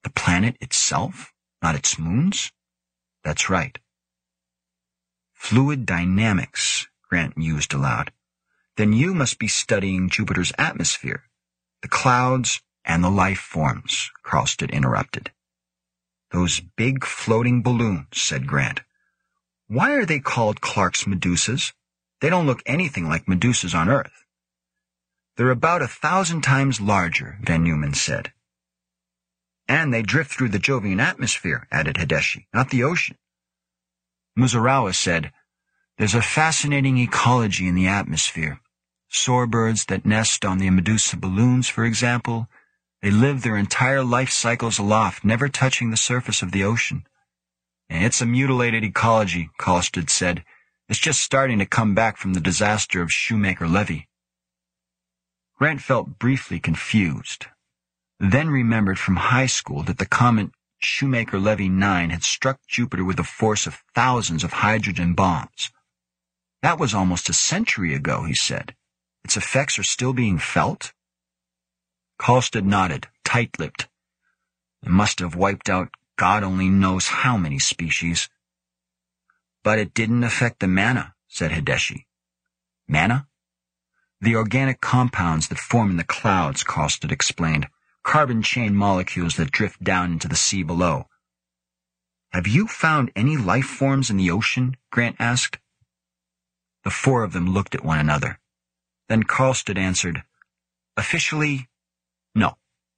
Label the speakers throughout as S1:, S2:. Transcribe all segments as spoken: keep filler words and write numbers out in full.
S1: The planet itself, not its moons? That's right. Fluid dynamics, Grant mused aloud. Then you must be studying Jupiter's atmosphere, the clouds and the life forms, Karlstead interrupted. Those big floating balloons, said Grant. Why are they called Clark's medusas? They don't look anything like medusas on Earth. They're about a thousand times larger, Van Neumann said. And they drift through the Jovian atmosphere, added Hideshi, not the ocean. Musaurawa said, There's a fascinating ecology in the atmosphere. Shorebirds that nest on the Medusa balloons, for example, they live their entire life cycles aloft, never touching the surface of the ocean. And it's a mutilated ecology, Karlstead said. It's just starting to come back from the disaster of Shoemaker-Levy. Grant felt briefly confused, then remembered from high school that the comet Shoemaker-Levy nine had struck Jupiter with the force of thousands of hydrogen bombs. That was almost a century ago, he said. Its effects are still being felt? Karlstead nodded, tight-lipped. It must have wiped out God only knows how many species. But it didn't affect the mana, said Hideshi. Mana? The organic compounds that form in the clouds, Karlstead explained. Carbon chain molecules that drift down into the sea below. Have you found any life forms in the ocean? Grant asked. The four of them looked at one another. Then Karlstead answered, Officially, no.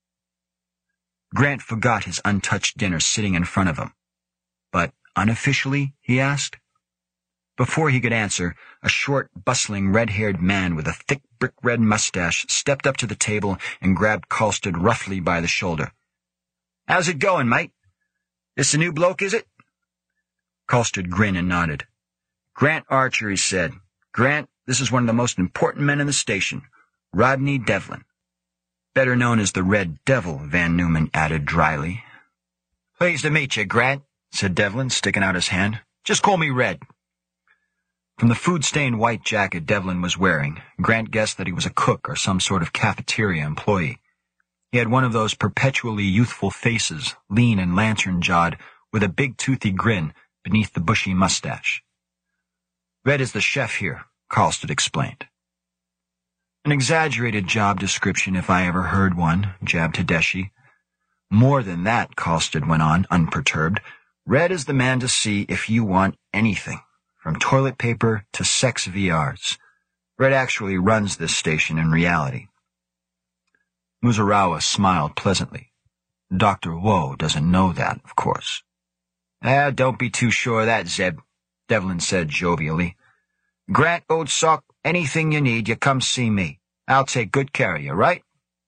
S1: Grant forgot his untouched dinner sitting in front of him. But unofficially, he asked. Before he could answer, a short, bustling, red-haired man with a thick brick-red mustache stepped up to the table and grabbed Karlstead roughly by the shoulder. How's it going, mate? This a new bloke, is it? Karlstead grinned and nodded. Grant Archer, he said. Grant, this is one of the most important men in the station, Rodney Devlin. Better known as the Red Devil, Van Neumann added dryly. Pleased to meet you, Grant, said Devlin, sticking out his hand. Just call me Red. From the food-stained white jacket Devlin was wearing, Grant guessed that he was a cook or some sort of cafeteria employee. He had one of those perpetually youthful faces, lean and lantern-jawed, with a big toothy grin beneath the bushy mustache. Red is the chef here, Karlstead explained. An exaggerated job description if I ever heard one, jabbed Hideshi. More than that, Karlstead went on, unperturbed. Red is the man to see if you want anything, from toilet paper to sex V Rs. Red actually runs this station in reality. Musaurawa smiled pleasantly. Doctor Woe doesn't know that, of course. Ah, don't be too sure of that, Zeb, Devlin said jovially. Grant, old sock, anything you need, you come see me. I'll take good care of you, right?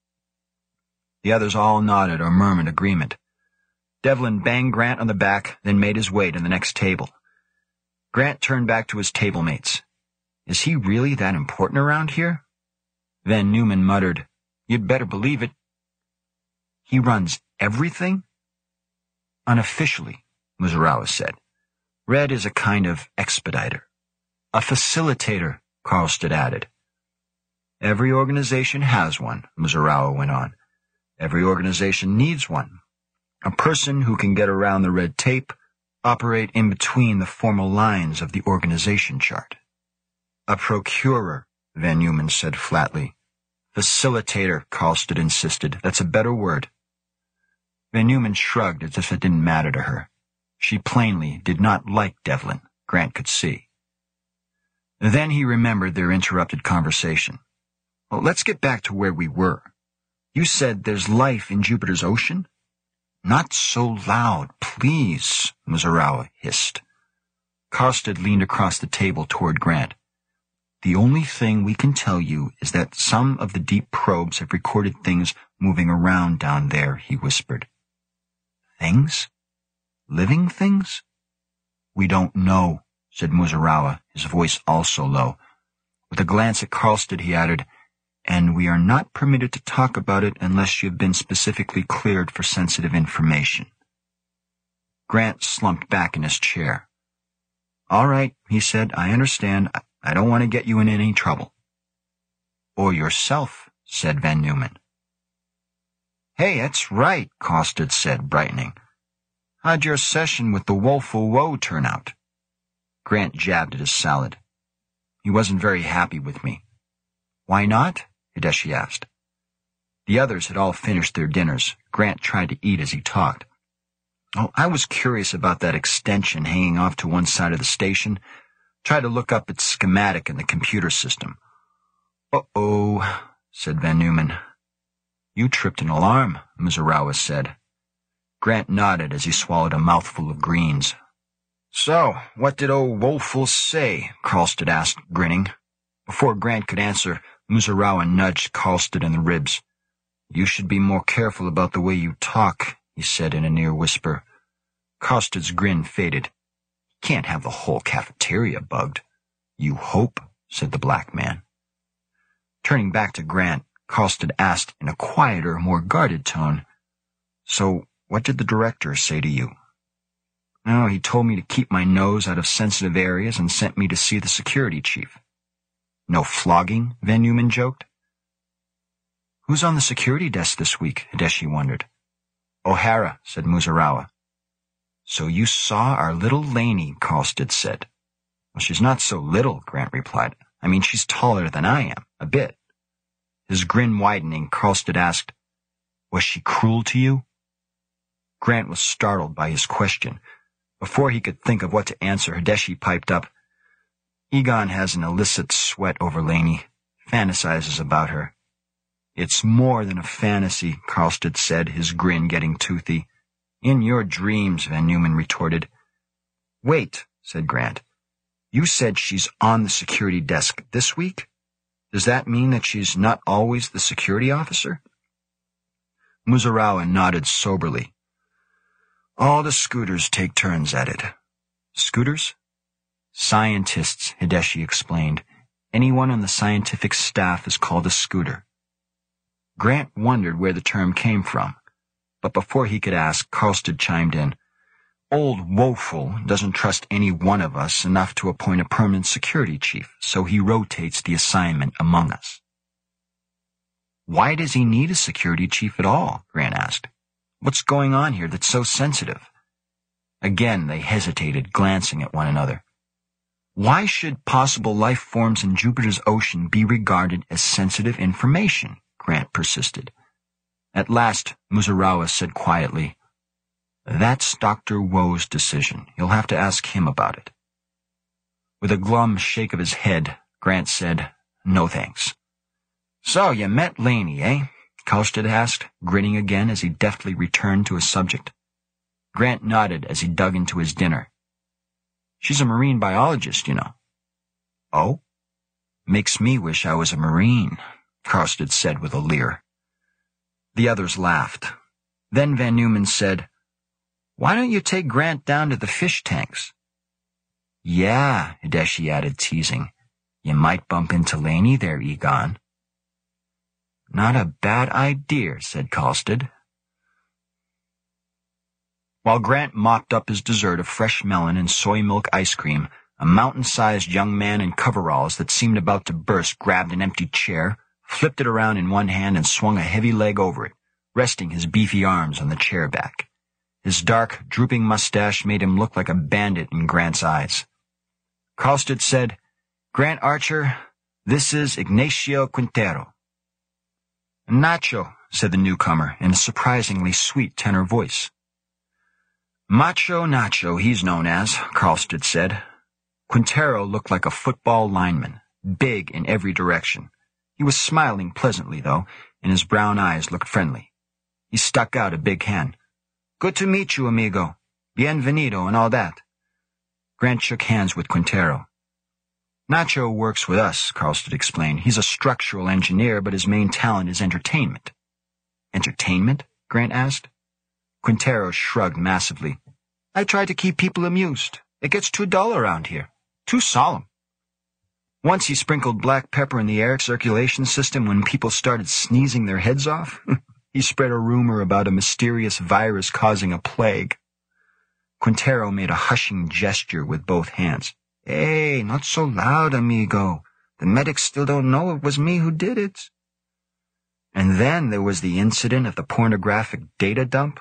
S1: The others all nodded or murmured agreement. Devlin banged Grant on the back, then made his way to the next table. Grant turned back to his table mates. Is he really that important around here? Van Neumann muttered, You'd better believe it. He runs everything? Unofficially, Musaurawa said. Red is a kind of expediter. A facilitator, Karlstead added. Every organization has one, Musaurawa went on. Every organization needs one. A person who can get around the red tape, operate in between the formal lines of the organization chart. A procurer, Van Neumann said flatly. Facilitator, Karlstead insisted. That's a better word. Van Neumann shrugged as if it didn't matter to her. She plainly did not like Devlin, Grant could see. Then he remembered their interrupted conversation. Well, let's get back to where we were. You said there's life in Jupiter's ocean? Not so loud, please, Musaurawa hissed. Karlstead leaned across the table toward Grant. The only thing we can tell you is that some of the deep probes have recorded things moving around down there, he whispered. Things? Living things? We don't know, said Musaurawa, his voice also low. With a glance at Karlstead, he added, and we are not permitted to talk about it unless you've been specifically cleared for sensitive information. Grant slumped back in his chair. All right, he said, I understand. I don't want to get you in any trouble. Or yourself, said Van Neumann. Hey, that's right, Costed said, brightening. How'd your session with the Woeful Woe turn out? Grant jabbed at his salad. He wasn't very happy with me. Why not? Hideshi asked. The others had all finished their dinners. Grant tried to eat as he talked. Oh, I was curious about that extension hanging off to one side of the station. Tried to look up its schematic in the computer system. Uh-oh, said Van Neumann. You tripped an alarm, Muzurawa said. Grant nodded as he swallowed a mouthful of greens. So, what did old Woeful say? Karlstead asked, grinning. Before Grant could answer, Muzurawa nudged Karlstead in the ribs. You should be more careful about the way you talk, he said in a near whisper. Karlstead's grin faded. Can't have the whole cafeteria bugged. You hope, said the black man. Turning back to Grant, Karlstead asked in a quieter, more guarded tone, So, what did the director say to you? No, he told me to keep my nose out of sensitive areas and sent me to see the security chief. No flogging? Van Neumann joked. Who's on the security desk this week? Hideshi wondered. O'Hara, said Muzurawa. So you saw our little Laney, Karlstead said. Well, she's not so little, Grant replied. I mean, she's taller than I am, a bit. His grin widening, Karlstead asked, Was she cruel to you? Grant was startled by his question. Before he could think of what to answer, Hideshi piped up, Egon has an illicit sweat over Laney, fantasizes about her. It's more than a fantasy, Karlstead said, his grin getting toothy. In your dreams, Van Neumann retorted. Wait, said Grant. You said she's on the security desk this week? Does that mean that she's not always the security officer? Muzurawa nodded soberly. All the scooters take turns at it. Scooters? Scientists, Hideshi explained. Anyone on the scientific staff is called a scooter. Grant wondered where the term came from, but before he could ask, Karlstead chimed in. Old Woeful doesn't trust any one of us enough to appoint a permanent security chief, so he rotates the assignment among us. Why does he need a security chief at all? Grant asked. What's going on here that's so sensitive? Again they hesitated, glancing at one another. Why should possible life forms in Jupiter's ocean be regarded as sensitive information? Grant persisted. At last, Muzurawa said quietly, That's Doctor Woe's decision. You'll have to ask him about it. With a glum shake of his head, Grant said, No thanks. So, you met Laney, eh? Karlstead asked, grinning again as he deftly returned to his subject. Grant nodded as he dug into his dinner. She's a marine biologist, you know. Oh? Makes me wish I was a marine, Karlstead said with a leer. The others laughed. Then Van Neumann said, Why don't you take Grant down to the fish tanks? Yeah, Hideshi added, teasing. You might bump into Laney there, Egon. Not a bad idea, said Karlstead. While Grant mopped up his dessert of fresh melon and soy milk ice cream, a mountain-sized young man in coveralls that seemed about to burst grabbed an empty chair, flipped it around in one hand and swung a heavy leg over it, resting his beefy arms on the chair back. His dark, drooping mustache made him look like a bandit in Grant's eyes. Karlstead said, Grant Archer, this is Ignacio Quintero. Nacho, said the newcomer in a surprisingly sweet tenor voice. Macho Nacho, he's known as, Karlstead said. Quintero looked like a football lineman, big in every direction. He was smiling pleasantly, though, and his brown eyes looked friendly. He stuck out a big hand. Good to meet you, amigo. Bienvenido and all that. Grant shook hands with Quintero. Nacho works with us, Karlstead explained. He's a structural engineer, but his main talent is entertainment. Entertainment? Grant asked. Quintero shrugged massively. I try to keep people amused. It gets too dull around here. Too solemn. Once he sprinkled black pepper in the air circulation system when people started sneezing their heads off. He spread a rumor about a mysterious virus causing a plague. Quintero made a hushing gesture with both hands. Hey, not so loud, amigo. The medics still don't know it was me who did it. And then there was the incident of the pornographic data dump.